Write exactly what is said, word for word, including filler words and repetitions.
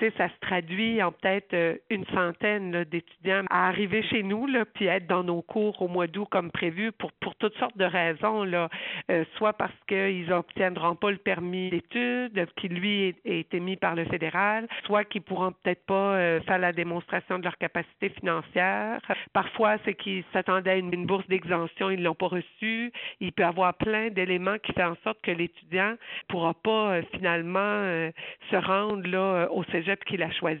Tu sais, ça se traduit en peut-être euh, une centaine là, d'étudiants à arriver chez nous, là, puis être dans nos cours au mois d'août comme prévu pour, pour toutes sortes de raisons, là. Euh, soit parce qu'ils n'obtiendront pas le permis d'études qui, lui, est, est émis par le fédéral, soit qu'ils pourront peut-être pas euh, faire la démonstration de leur capacité financière. Parfois, c'est qu'ils s'attendaient à une, une bourse d'exemption, ils ne l'ont pas reçue. Il peut y avoir plein d'éléments qui font en sorte que l'étudiant ne pourra pas euh, finalement euh, se rendre là, au cégep qu'il a choisi.